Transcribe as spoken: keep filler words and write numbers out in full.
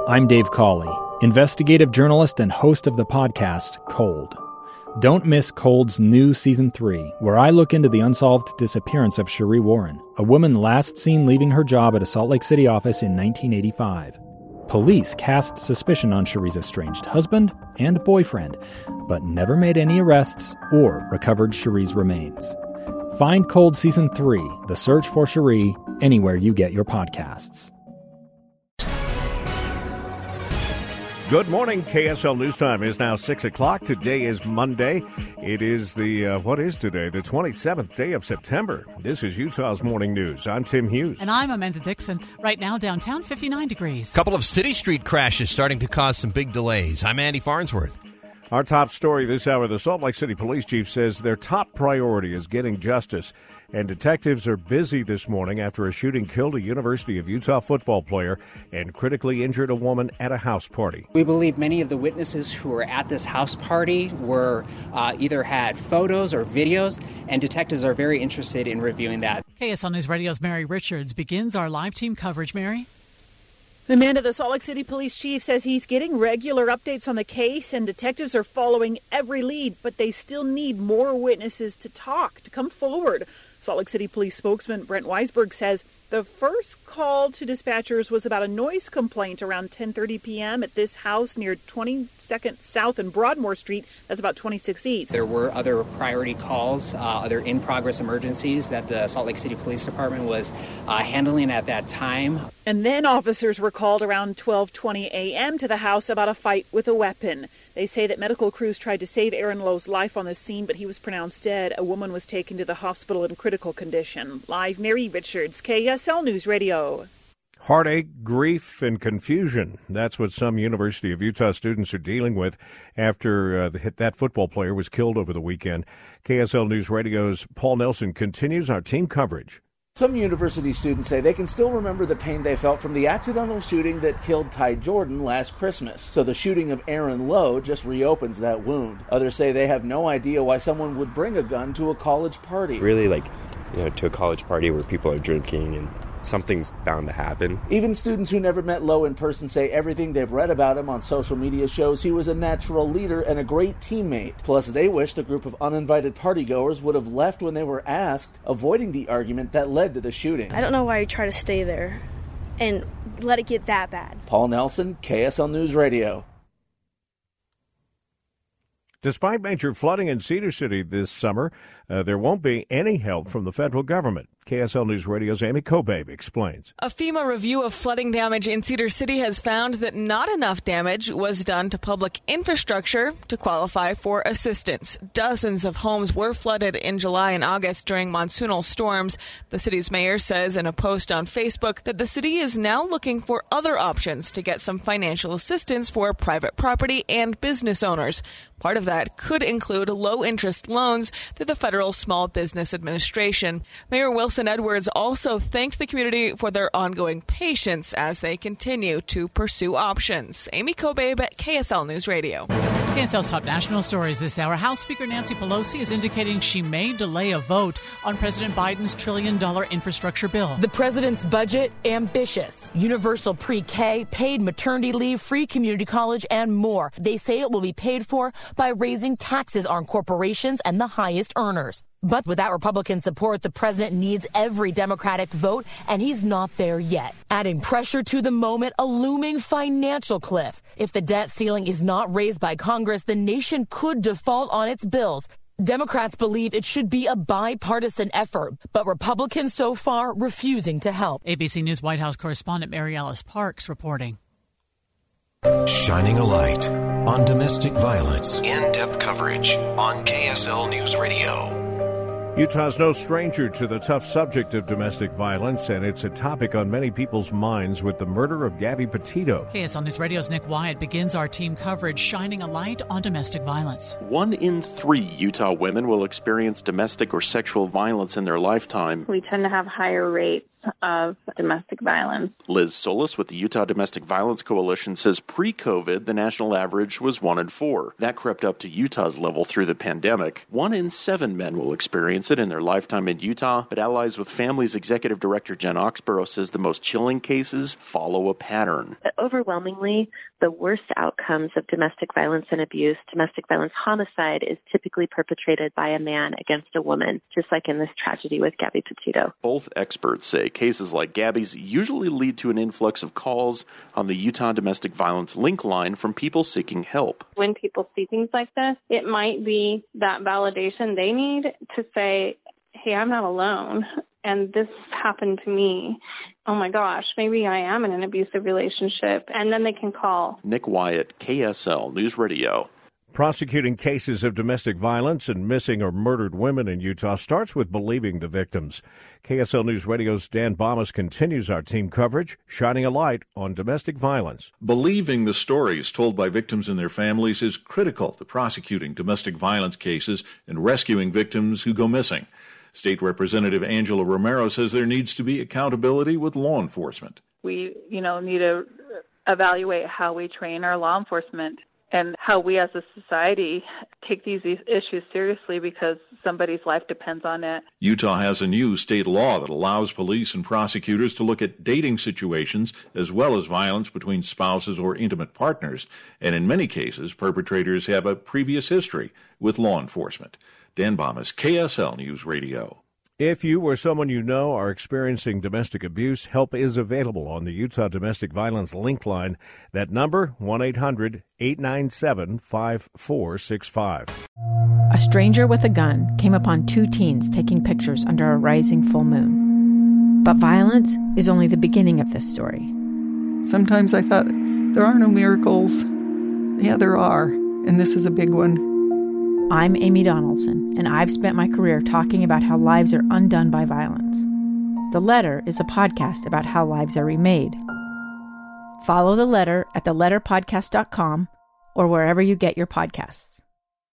I'm Dave Cawley, investigative journalist and host of the podcast Cold. Don't miss Cold's new Season three, where I look into the unsolved disappearance of Sheree Warren, a woman last seen leaving her job at a Salt Lake City office in nineteen eighty-five. Police cast suspicion on Sheree's estranged husband and boyfriend, but never made any arrests or recovered Sheree's remains. Find Cold Season three, The Search for Sheree, anywhere you get your podcasts. Good morning. K S L News Time is now six o'clock. Today is Monday. It is the, uh, what is today? The twenty-seventh day of September. This is Utah's Morning News. I'm Tim Hughes. And I'm Amanda Dixon. Right now, downtown, fifty-nine degrees. Couple of city street crashes starting to cause some big delays. I'm Andy Farnsworth. Our top story this hour, the Salt Lake City Police Chief says their top priority is getting justice. And detectives are busy this morning after a shooting killed a University of Utah football player and critically injured a woman at a house party. We believe many of the witnesses who were at this house party were uh, either had photos or videos, and detectives are very interested in reviewing that. K S L News Radio's Mary Richards begins our live team coverage. Mary? Amanda, the Salt Lake City Police Chief says he's getting regular updates on the case and detectives are following every lead, but they still need more witnesses to talk, to come forward. Salt Lake City Police spokesman Brent Weisberg says the first call to dispatchers was about a noise complaint around ten thirty p.m. at this house near twenty-second South and Broadmoor Street. That's about twenty-six East. There were other priority calls, uh, other in-progress emergencies that the Salt Lake City Police Department was uh, handling at that time. And then officers were called around twelve twenty a.m. to the house about a fight with a weapon. They say that medical crews tried to save Aaron Lowe's life on the scene, but he was pronounced dead. A woman was taken to the hospital in critical condition. Live, Mary Richards, K S L News Radio. Heartache, grief, and confusion. That's what some University of Utah students are dealing with after uh, the, that football player was killed over the weekend. K S L News Radio's Paul Nelson continues our team coverage. Some university students say they can still remember the pain they felt from the accidental shooting that killed Ty Jordan last Christmas. So the shooting of Aaron Lowe just reopens that wound. Others say they have no idea why someone would bring a gun to a college party. Really, like, you know, to a college party where people are drinking and something's bound to happen. Even students who never met Lowe in person say everything they've read about him on social media shows he was a natural leader and a great teammate. Plus, they wish the group of uninvited partygoers would have left when they were asked, avoiding the argument that led to the shooting. I don't know why you try to stay there and let it get that bad. Paul Nelson, K S L News Radio. Despite major flooding in Cedar City this summer, uh, there won't be any help from the federal government. K S L News Radio's Amy Kobabe explains. A FEMA review of flooding damage in Cedar City has found that not enough damage was done to public infrastructure to qualify for assistance. Dozens of homes were flooded in July and August during monsoonal storms. The city's mayor says in a post on Facebook that the city is now looking for other options to get some financial assistance for private property and business owners. Part of that could include low-interest loans through the Federal Small Business Administration. Mayor Wilson Edwards also thanked the community for their ongoing patience as they continue to pursue options. Amy Kobabe at K S L News Radio. K S L's top national stories this hour. House Speaker Nancy Pelosi is indicating she may delay a vote on President Biden's trillion dollar infrastructure bill. The president's budget, ambitious. Universal pre-K, paid maternity leave, free community college, and more. They say it will be paid for by raising taxes on corporations and the highest earners. But without Republican support, the president needs every Democratic vote, and he's not there yet. Adding pressure to the moment, a looming financial cliff. If the debt ceiling is not raised by Congress, the nation could default on its bills. Democrats believe it should be a bipartisan effort, but Republicans so far refusing to help. A B C News White House correspondent Mary Alice Parks reporting. Shining a light on domestic violence. In-depth coverage on K S L News Radio. Utah's no stranger to the tough subject of domestic violence, and it's a topic on many people's minds with the murder of Gabby Petito. K S L News Radio's Nick Wyatt begins our team coverage shining a light on domestic violence. One in three Utah women will experience domestic or sexual violence in their lifetime. We tend to have higher rates of domestic violence. Liz Solis with the Utah Domestic Violence Coalition says pre-COVID, the national average was one in four. That crept up to Utah's level through the pandemic. One in seven men will experience it in their lifetime in Utah, but Allies with Families Executive Director Jen Oxborough says the most chilling cases follow a pattern. Overwhelmingly, the worst outcomes of domestic violence and abuse, domestic violence homicide, is typically perpetrated by a man against a woman, just like in this tragedy with Gabby Petito. Both experts say cases like Gabby's usually lead to an influx of calls on the Utah Domestic Violence Link Line from people seeking help. When people see things like this, it might be that validation they need to say, hey, I'm not alone, and this happened to me. Oh my gosh, maybe I am in an abusive relationship, and then they can call. Nick Wyatt, K S L News Radio. Prosecuting cases of domestic violence and missing or murdered women in Utah starts with believing the victims. K S L News Radio's Dan Bomas continues our team coverage, shining a light on domestic violence. Believing the stories told by victims and their families is critical to prosecuting domestic violence cases and rescuing victims who go missing. State Representative Angela Romero says there needs to be accountability with law enforcement. We, you know, need to evaluate how we train our law enforcement and how we as a society take these issues seriously because somebody's life depends on it. Utah has a new state law that allows police and prosecutors to look at dating situations as well as violence between spouses or intimate partners. And in many cases, perpetrators have a previous history with law enforcement. Dan Bomas, K S L News Radio. If you or someone you know are experiencing domestic abuse, help is available on the Utah Domestic Violence Link Line. That number, one eight hundred eight nine seven five four six five. A stranger with a gun came upon two teens taking pictures under a rising full moon. But violence is only the beginning of this story. Sometimes I thought, there are no miracles. Yeah, there are, and this is a big one. I'm Amy Donaldson, and I've spent my career talking about how lives are undone by violence. The Letter is a podcast about how lives are remade. Follow The Letter at the letter podcast dot com or wherever you get your podcasts.